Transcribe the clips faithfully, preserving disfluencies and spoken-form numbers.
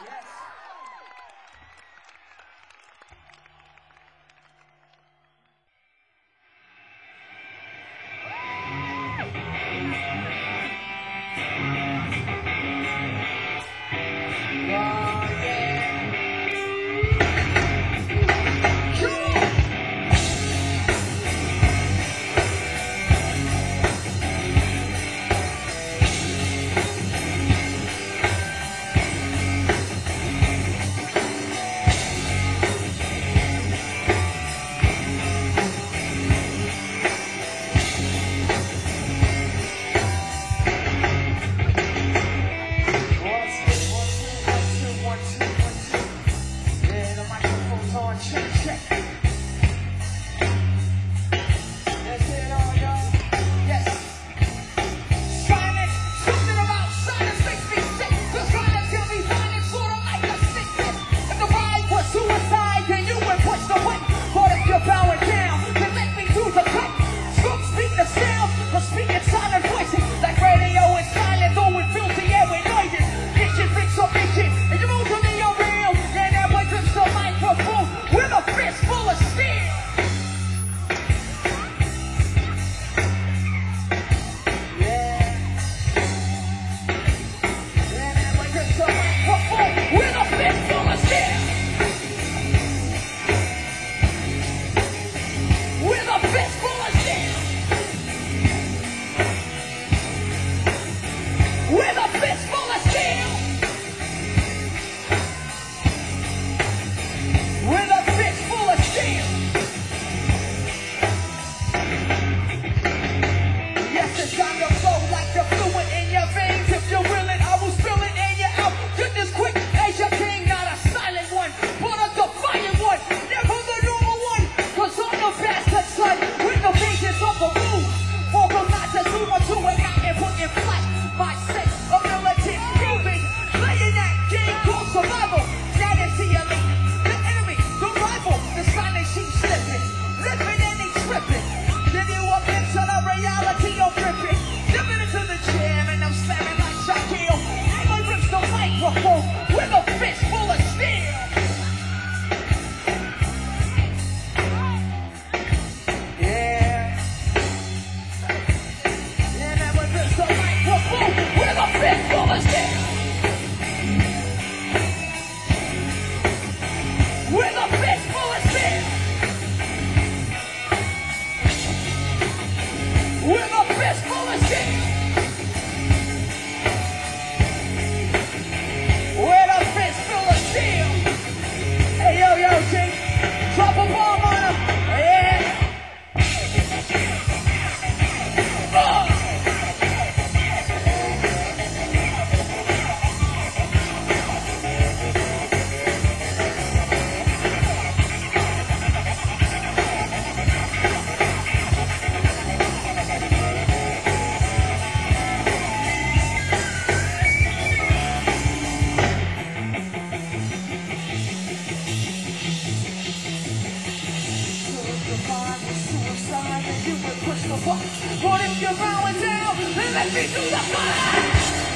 What if you're bowing down and let me do the fire?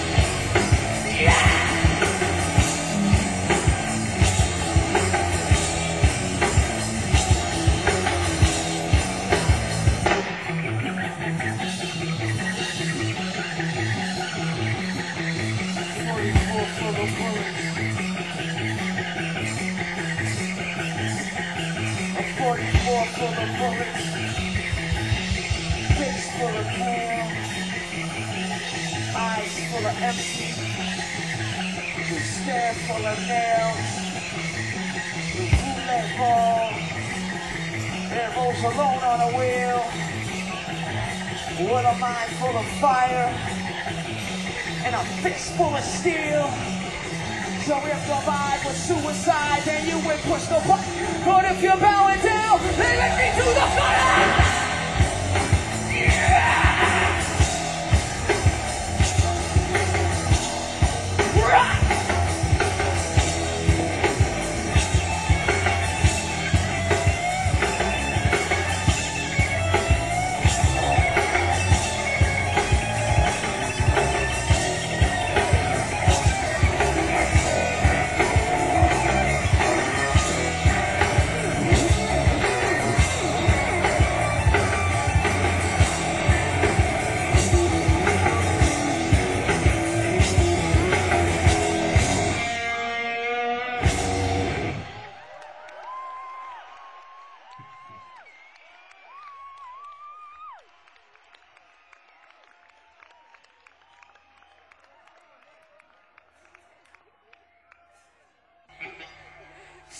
Yeah! forty-four full of bullets, face full of hair, eyes full of empty, the stare full of nails, the roulette ball, it rolls alone on a wheel, with a mind full of fire, and a fist full of steel. So if your mind was suicide, then you would push the button. But if you're bowing down, then let me do the fire! Yeah! Rock!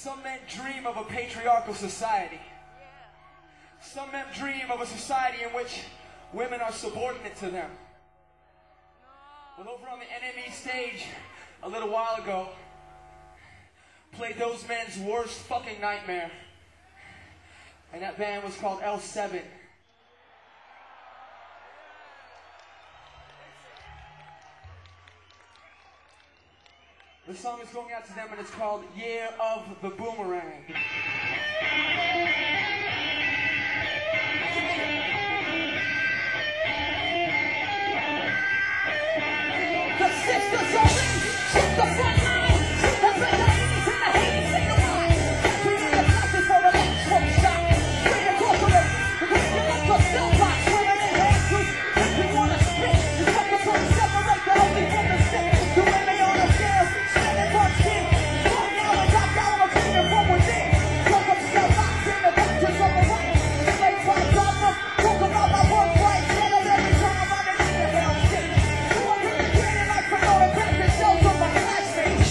Some men dream of a patriarchal society. Some men dream of a society in which women are subordinate to them. Well, over on the N M E stage a little while ago, played those men's worst fucking nightmare. And that band was called L seven. The song is going out to them and it's called Year of the Boomerang. The sisters are in, check the front line. That's like the ladies in the Hades in the wine. We need a classes for the next one shot. Bring it close to them, because you like to still box. Women in hand groups, if we want to spit. It's like a sort of separate the ugly from the sick. The women on the scale, standing on skin. Strong down and top down, I'm coming from within. Talk up still box in the doctors on the right. Slave by dogma, talk about my work right. Tell them every time I'm on the hell shit. So I'm really getting like Fedora Packers, shows on my classmates.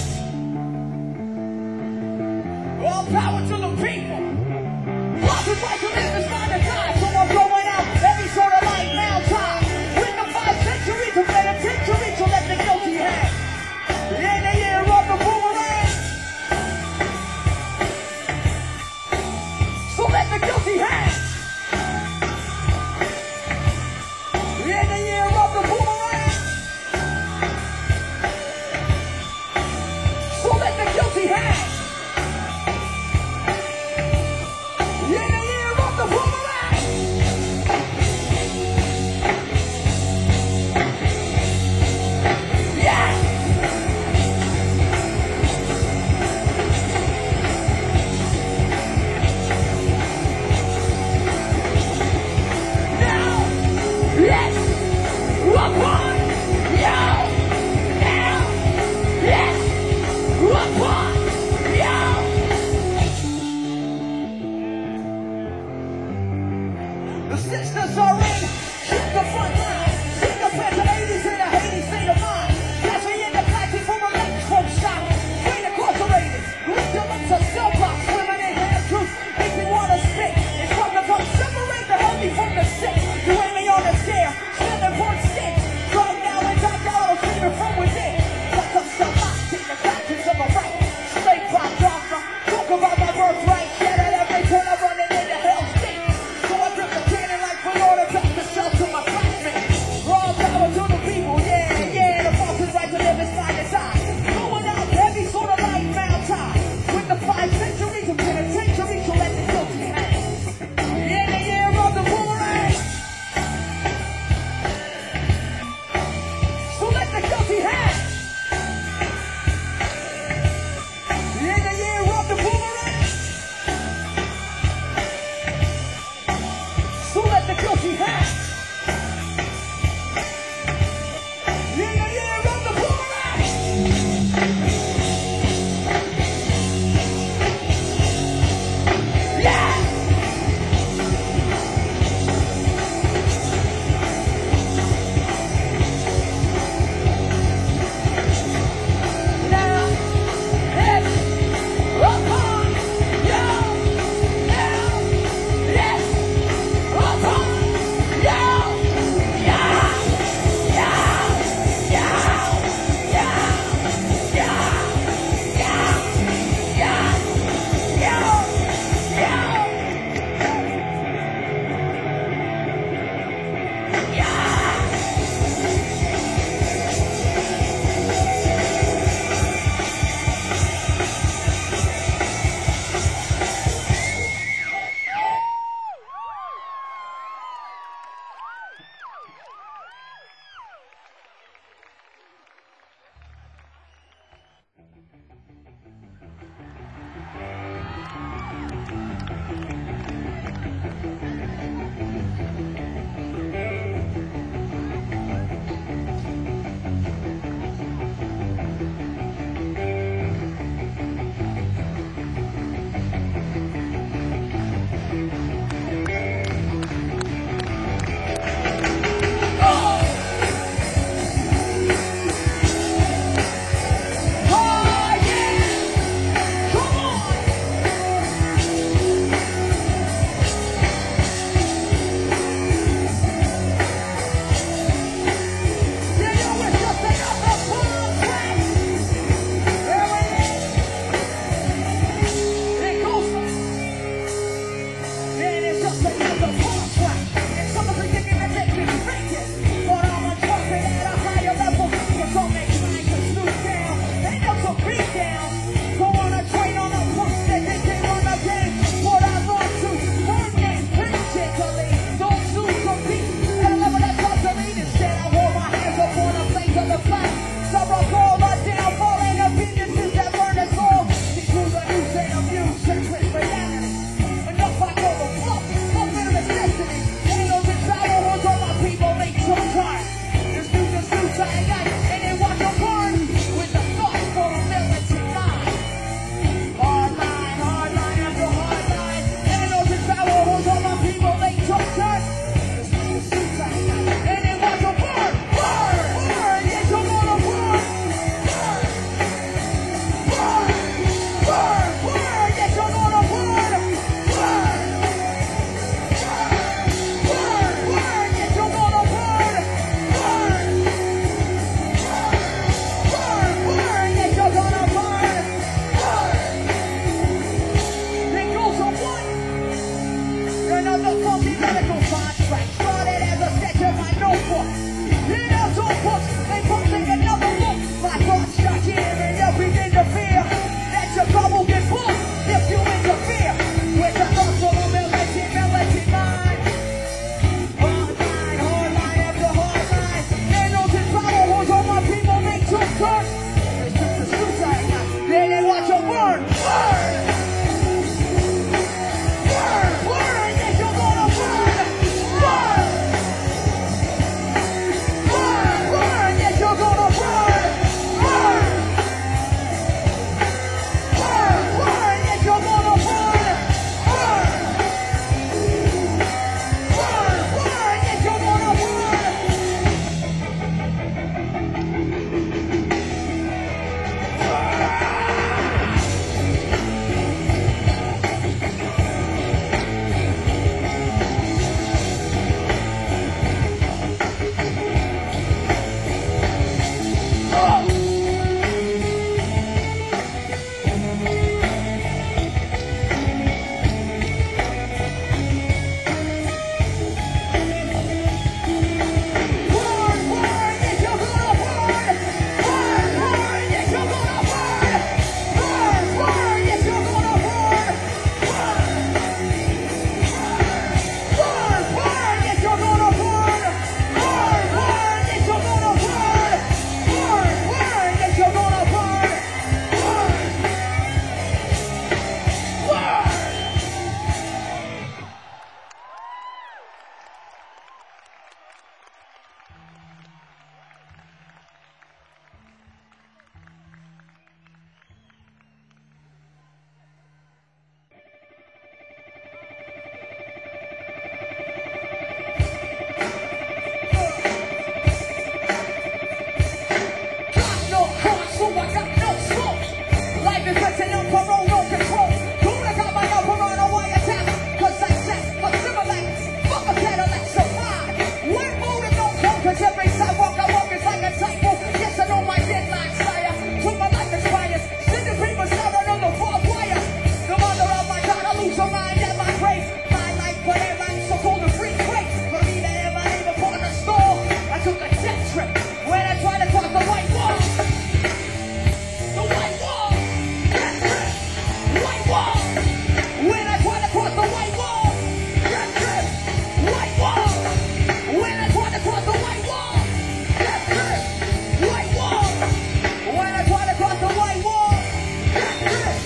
defense, on parole, no control. Who the got my number on a wire tap? Cause I said, a Similac, fuck a Cadillac, so fine. One motor, no phone, cause every sidewalk I walk is like a typo. Yes, I know my deadline, sire. Till my life expires. Send the people sound on the barbed wire. The mother of my God, I lose her mind at my grave. My life, whatever, I'm so cold and free crate. For me to ever leave upon the store. I took a jet trip when I tried to cross the white wall. The white wall. Jet trip. White wall. When I tried to cross the white wall. Jet trip. White wall. When I tried to cross the white wall. Jet trip. White wall. When I tried to cross the white wall. Jet trip.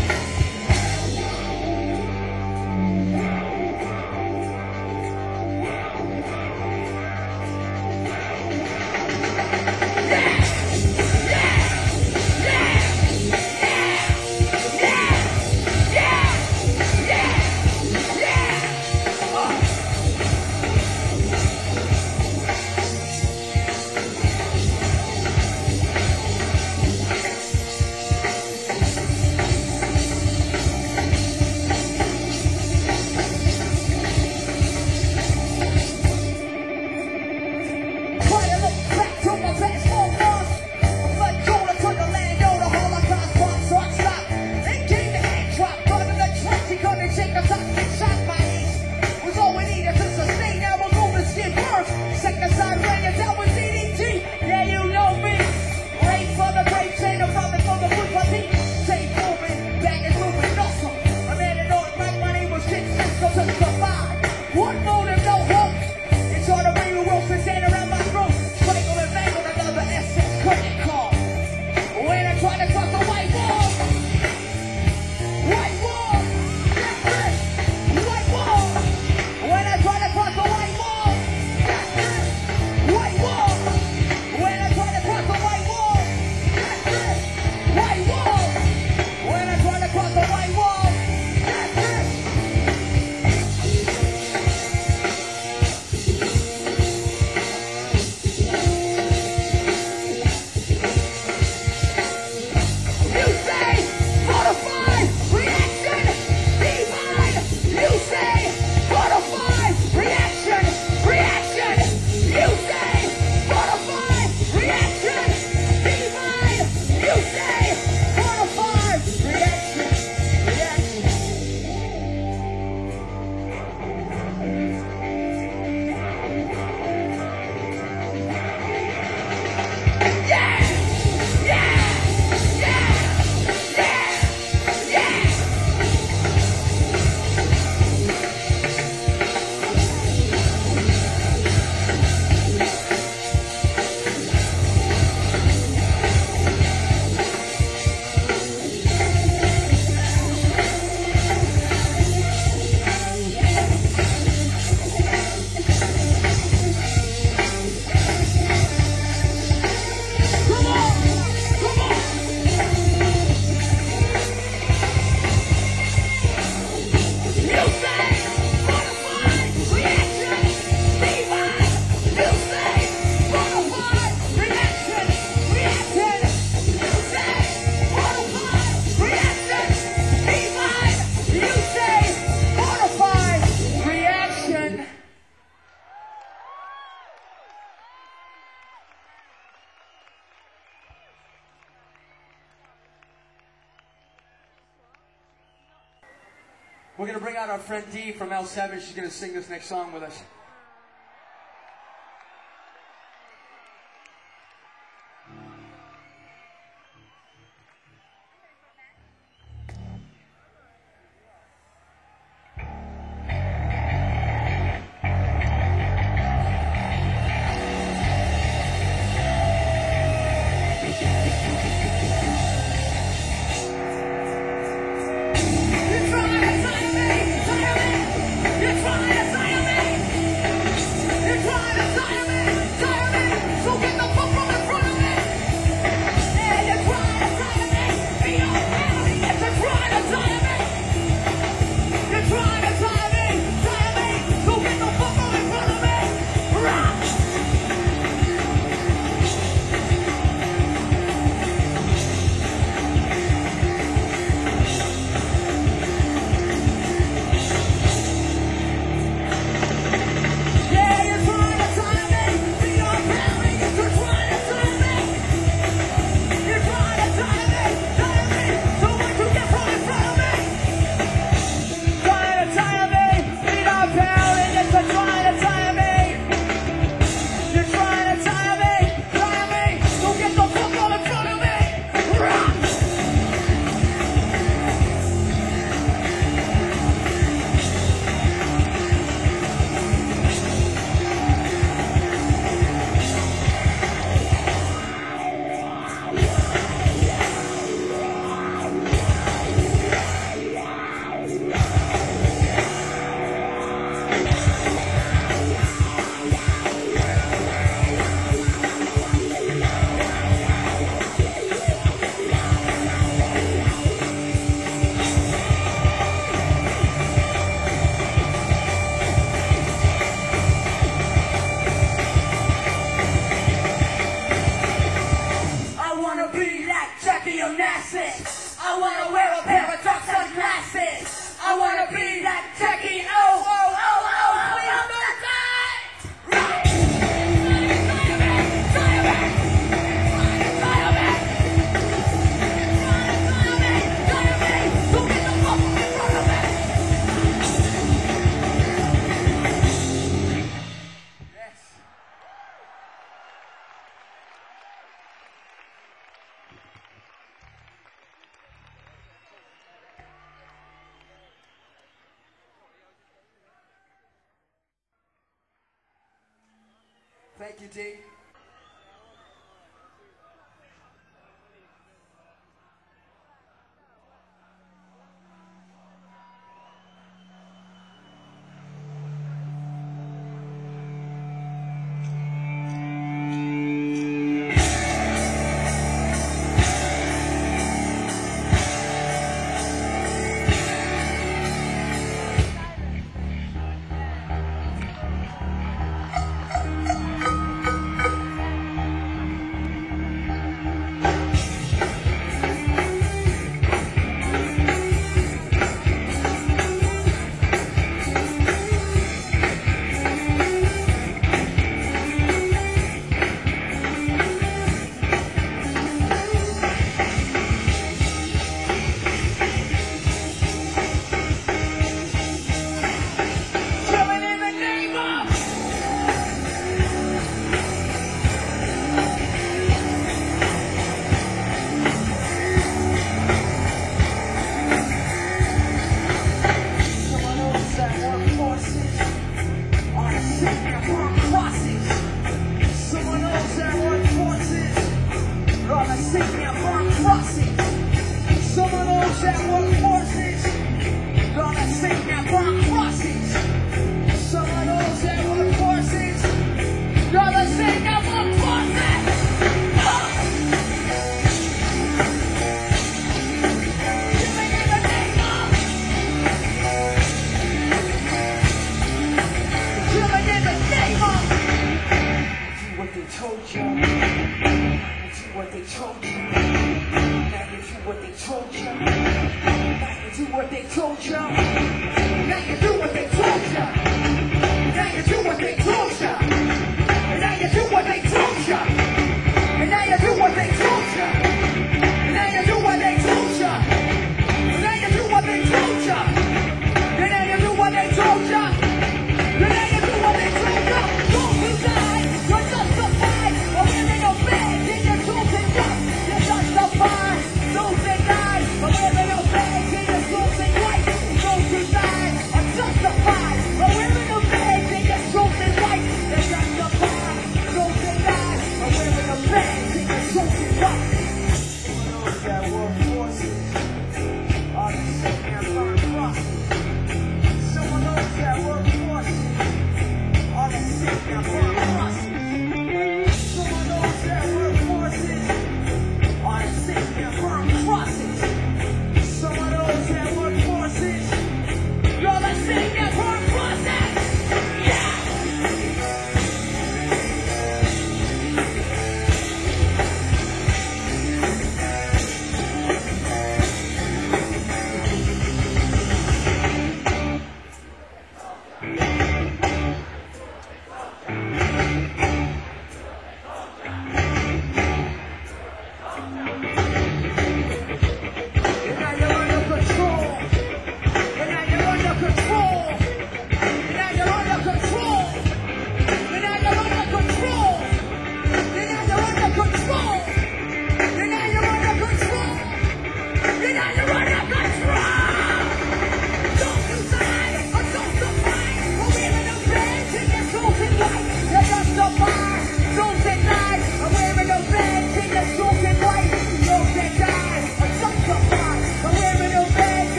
One motive, no hope. It's all the way we will present around my throat. Strangle and mangle another essence credit card. When I try to cross the white wall. White wall. White wall. When I try to cross the white wall. White wall. When I try to cross the white wall. White wall. When I try to cross the white wall. We're going to bring out our friend Dee from L seven. She's going to sing this next song with us. You're trying to sign me, sign me. You're trying to sign me. I wanna be that techie. Oh, oh, oh, oh, please don't die. Thank you, D.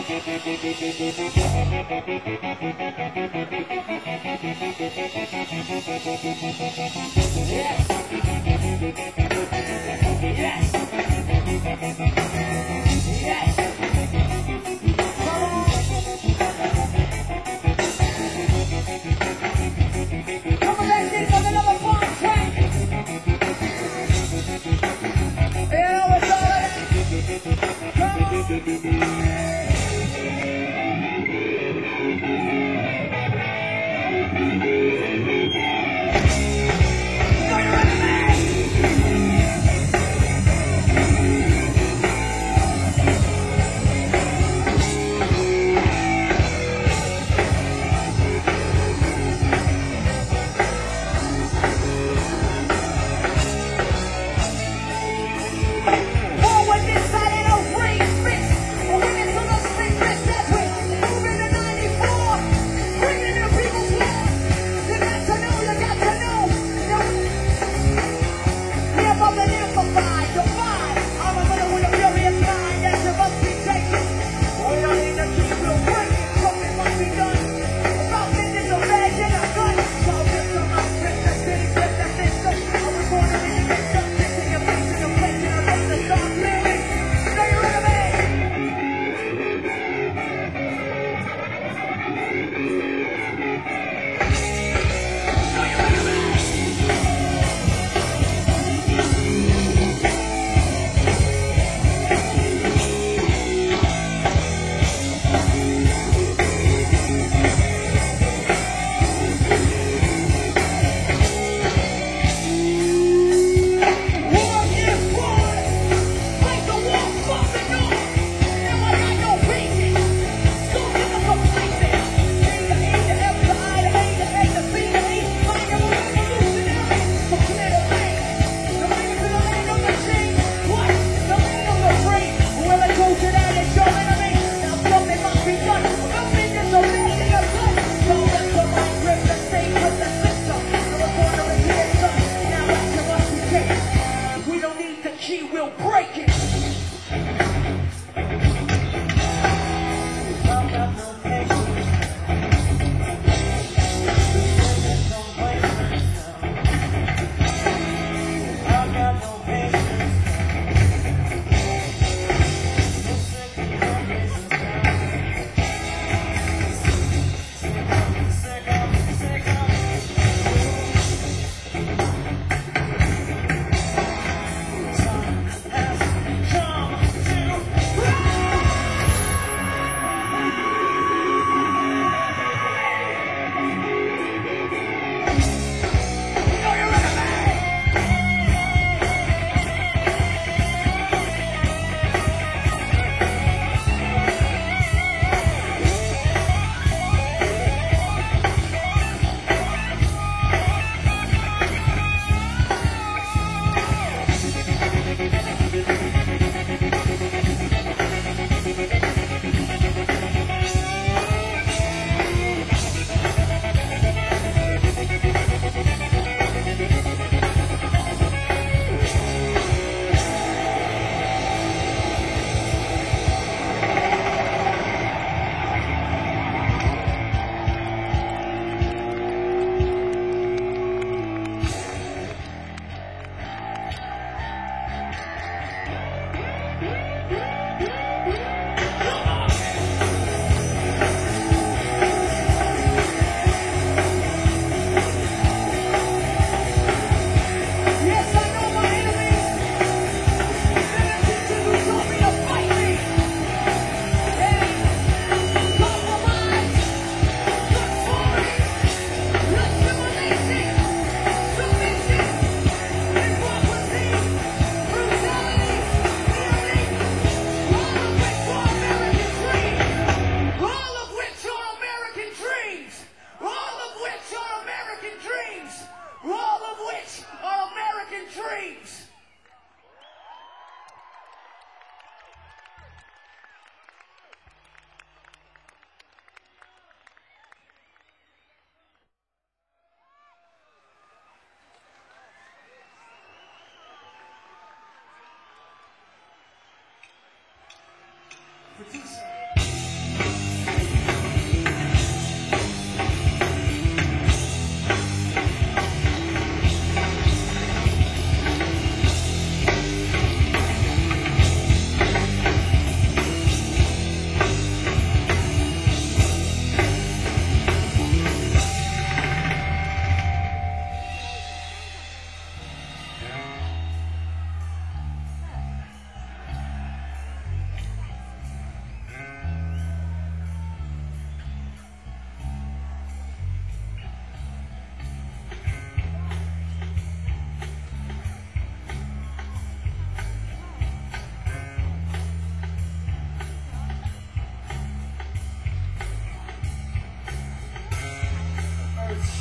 Producer.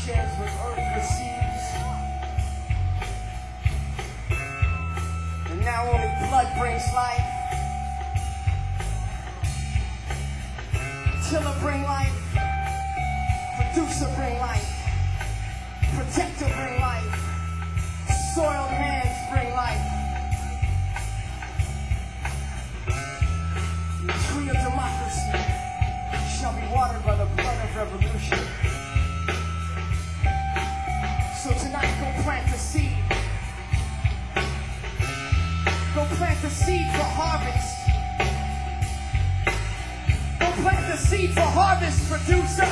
chance when earth receives. And now only blood brings life. Tiller bring life. Producer bring life. Protector bring life. Soiled hands bring life. The tree of democracy shall be watered by the blood of revolution. So tonight, go plant the seed. Go plant the seed for harvest. Go plant the seed for harvest, producer.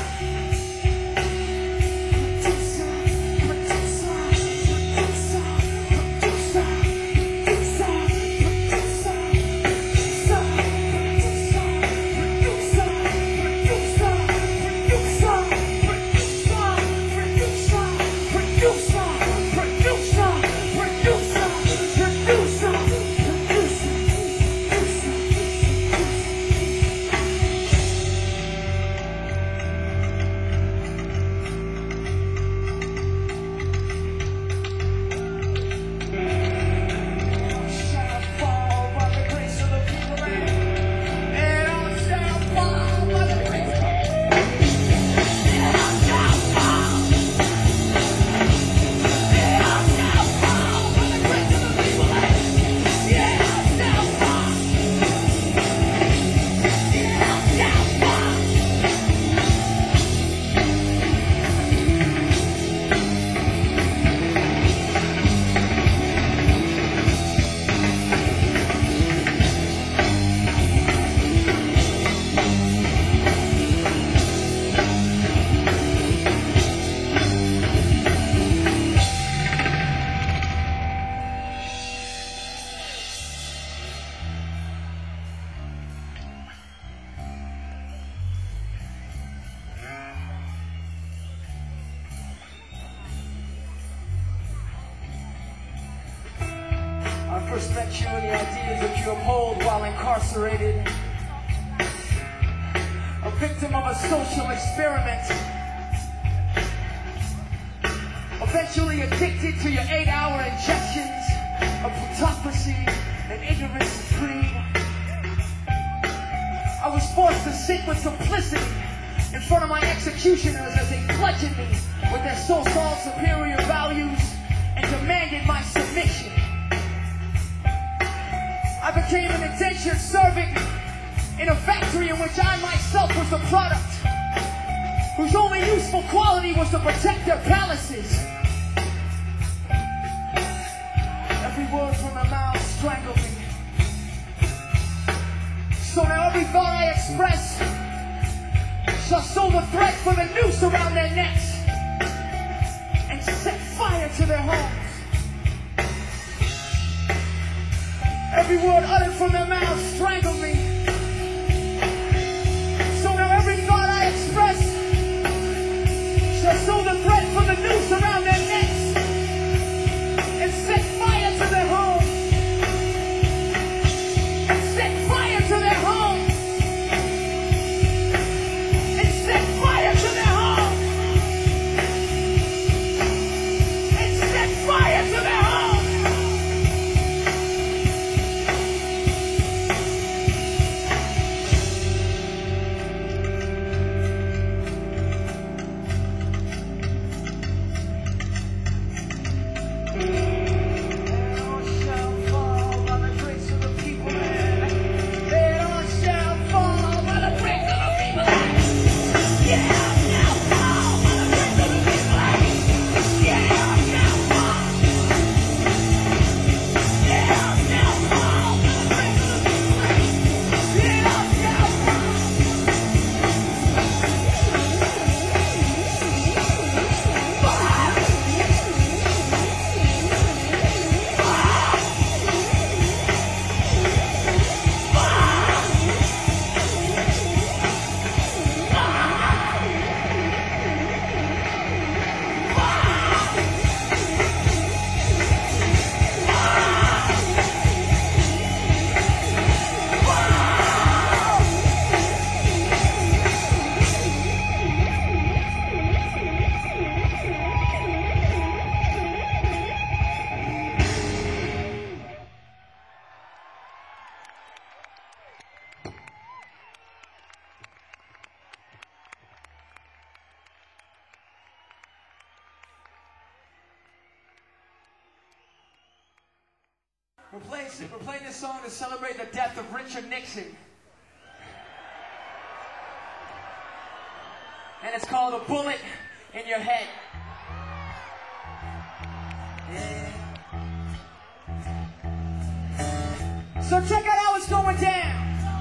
Respect you and the ideas that you uphold while incarcerated. A victim of a social experiment. Eventually addicted to your eight-hour injections of plutocracy and ignorance and greed. I was forced to sit with simplicity in front of my executioners as they bludgeoned me with their so-called superior values and demanded my submission. I became an indentured servant in a factory in which I myself was a product, whose only useful quality was to protect their palaces. Every word from their mouths strangled me. So now every thought I express shall sow the thread for the noose around their necks and set fire to their homes. Every word uttered from their mouths strangled me. So now every thought I express shall sow the thread for the noose around their necks and set fire to their homes. And set fire to their homes. And set fire to their homes. And set fire to their homes. We're playing, we're playing this song to celebrate the death of Richard Nixon. And it's called A Bullet in Your Head. Yeah. So check out how it's going down.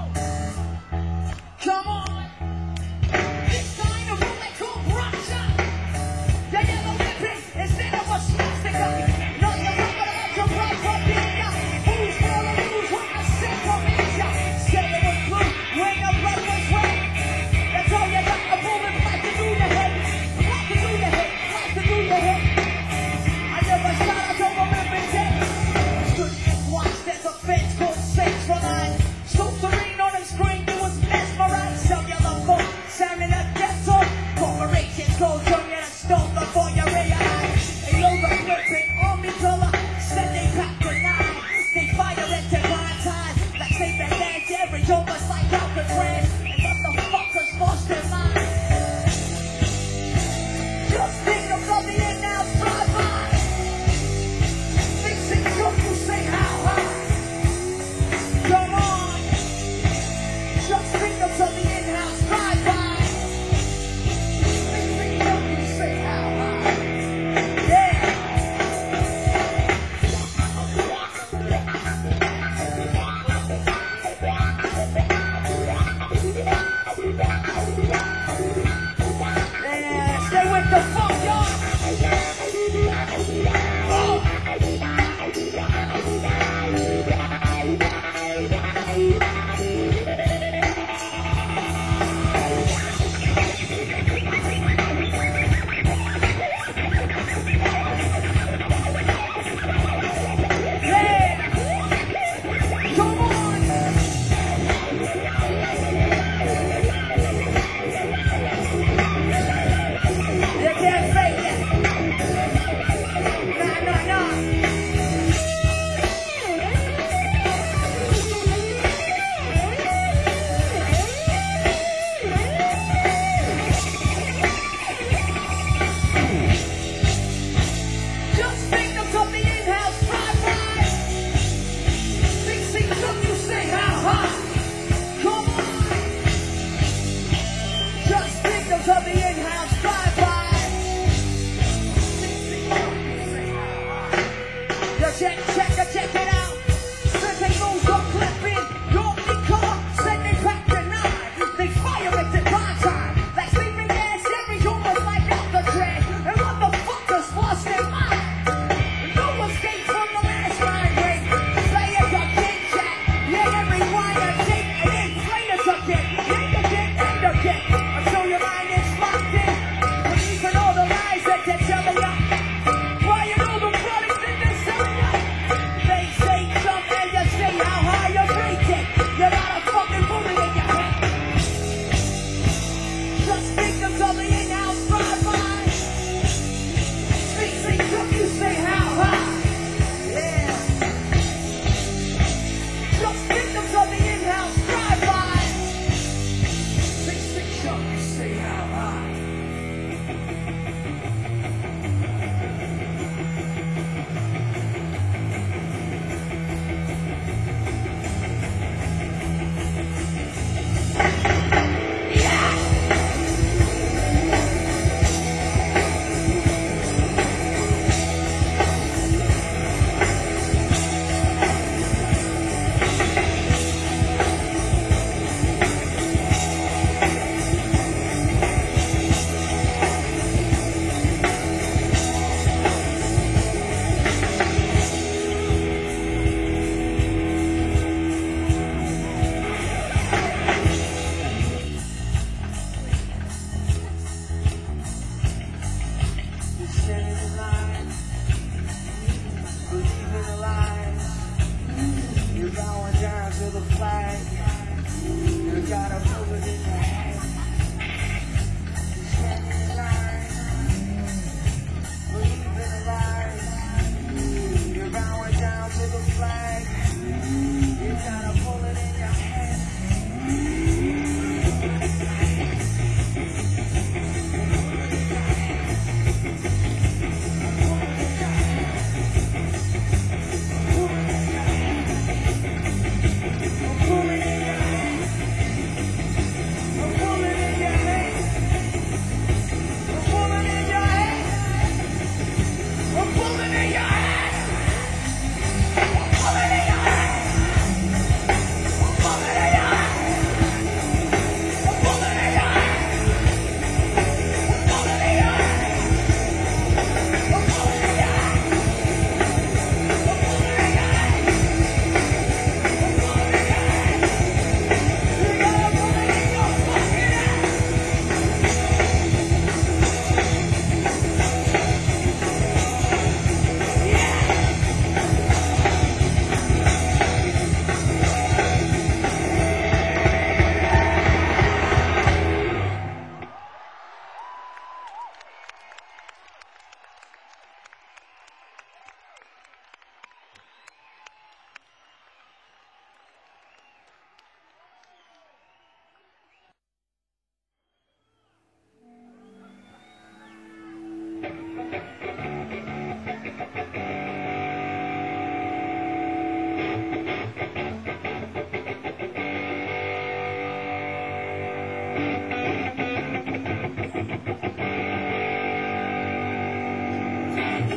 Come on. This kind of bullet called Russia. The yellow ribbon instead of a swastika. Not the rubber of your blood for India. Who's gonna lose when I send from Asia? Say it was blue when the blood was red. That's all you got. A bullet like to do the head. Like to do the head. Like to do the head. I never shot a double ribbon dead. Stood and watched as a fence called Saints for Line. So serene on the screen, it was mesmerized. Cellular phone, sounding a death song. Corporations go young and stole before you realize. They load the flipping army color, said they packed a nine. They fire at divine time, like they been legendary, almost like Alcatraz. And motherfuckers lost their mind. Just think of the end now, drive by. Fixing you, you say how high. Come on. Just think of the in-house drive-by. Fixing you, you say how high. Yeah. Yeah, stay with the funk, y'all. Oh. Check, check, check it out. Said they moves up, clipping. Your big car, said they packed a nine. They fire at the prime time. Like sleeping gas, every almost like Alcatraz. And motherfuckers lost their mind. No escape from the last line break. Play it again, Jack. Yeah, every line I take, and then play it again. And again, and again. Until your mind is locked.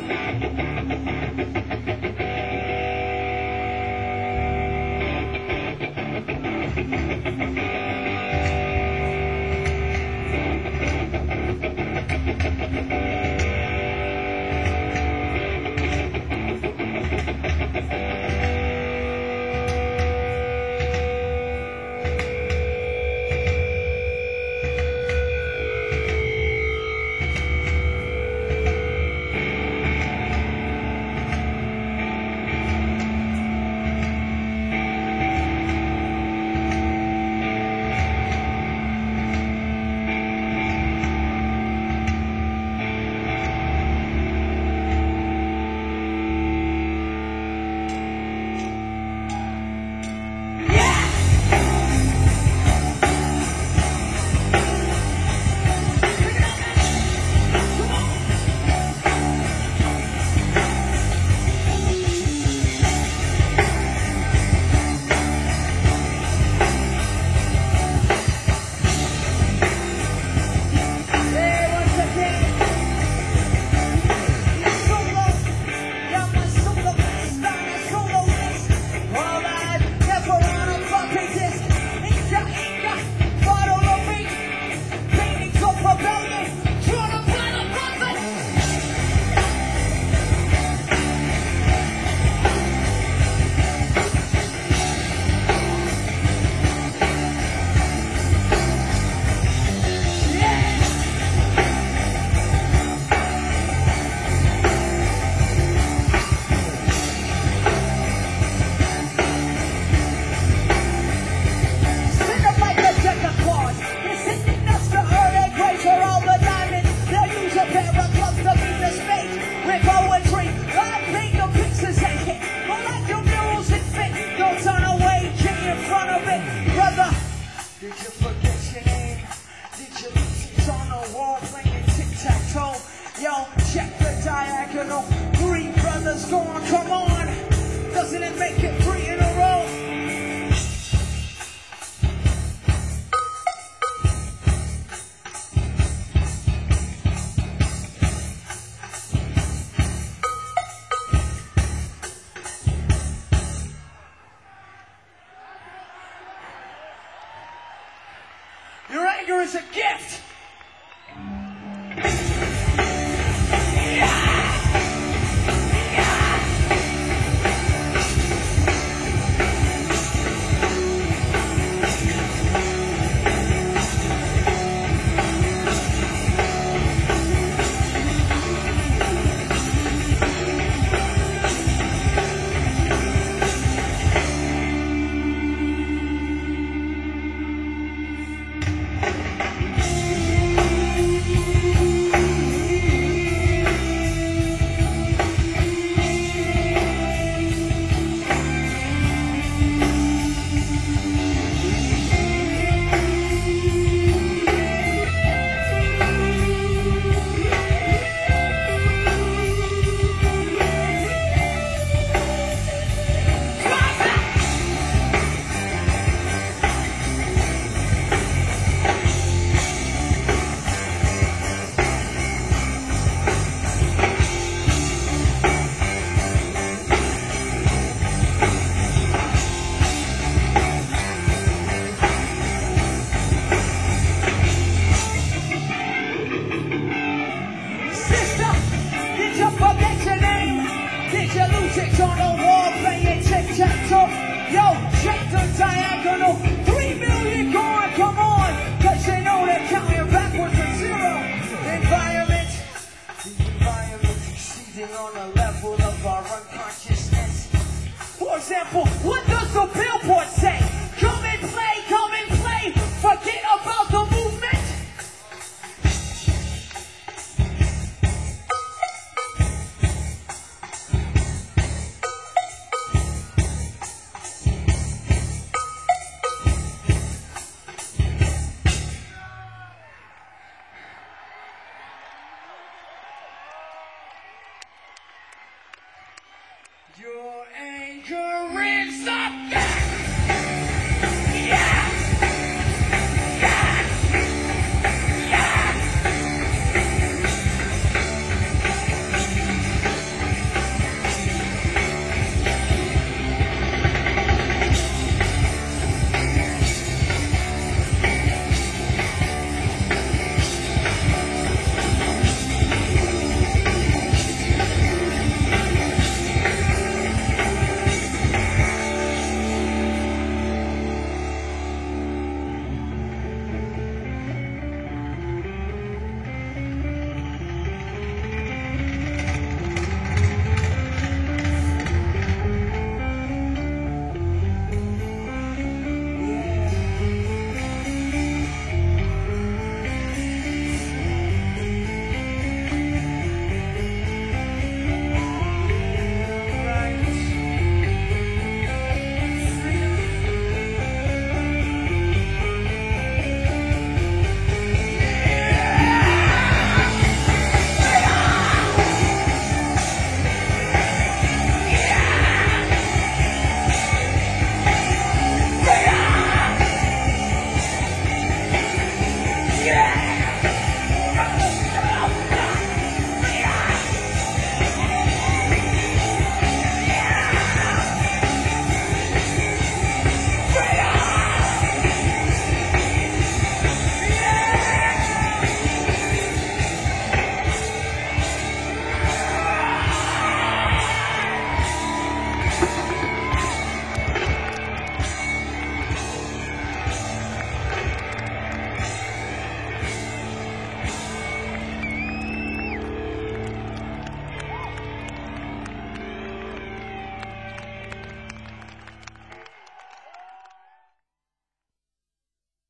Is a gift. For example, what does the billboard say?